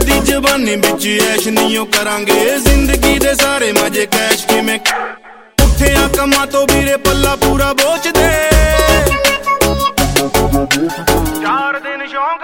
चढ़दी जवानी बिच ऐश नहीं करांगे जिंदगी दे सारे मजे कैश किवें उठिया कमां तो वीरे पल्ला पूरा बोच दे 4 दिन शौक